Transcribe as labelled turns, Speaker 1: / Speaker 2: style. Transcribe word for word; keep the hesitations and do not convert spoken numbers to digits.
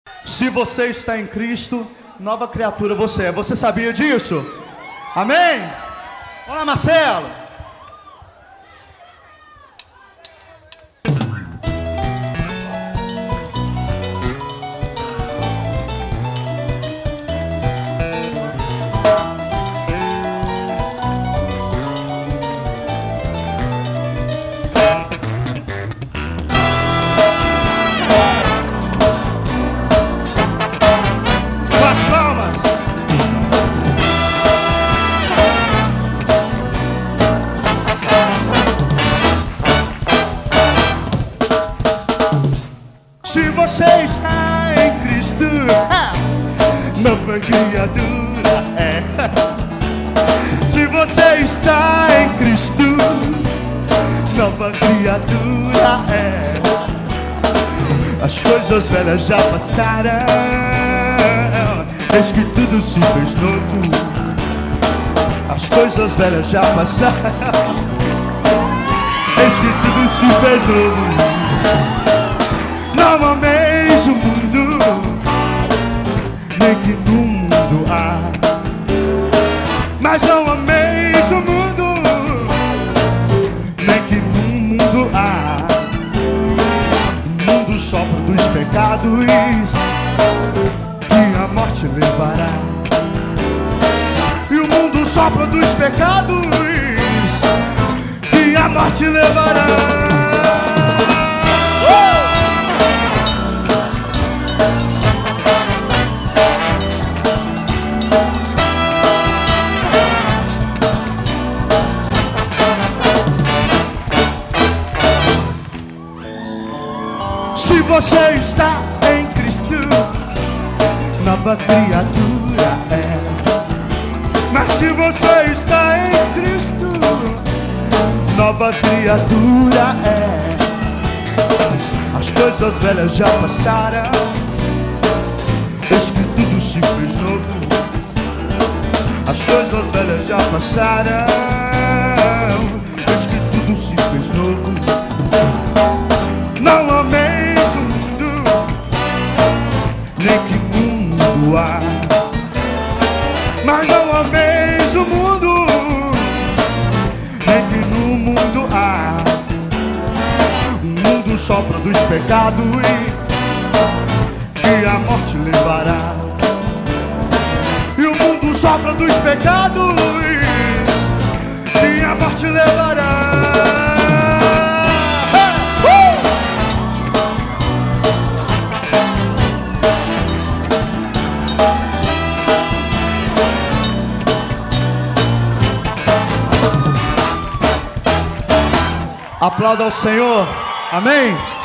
Speaker 1: Se você está em Cristo, nova criatura você é. Você sabia disso? Amém? Olá, Marcelo. Se você está em Cristo, nova criatura é. Se você está em Cristo, nova criatura é. As coisas velhas já passaram, eis que tudo se fez novo. As coisas velhas já passaram, eis que tudo se fez novo. Não ameis o mundo, nem que no mundo há. Mas não ameis o mundo, nem que no mundo há. O mundo sopra dos pecados que a morte levará. E o mundo sopra dos pecados que a morte levará. Se você está em Cristo, nova criatura é. Mas se você está em Cristo, nova criatura é. As coisas velhas já passaram, eis que tudo se fez novo. As coisas velhas já passaram, eis que tudo se fez novo. Não ameis o mundo, nem que mundo há. Mas não ameis o mundo, nem que no mundo há. O mundo sopra dos pecados que a morte levará. E o mundo sopra dos pecados que a morte levará. Aplauda ao Senhor, amém?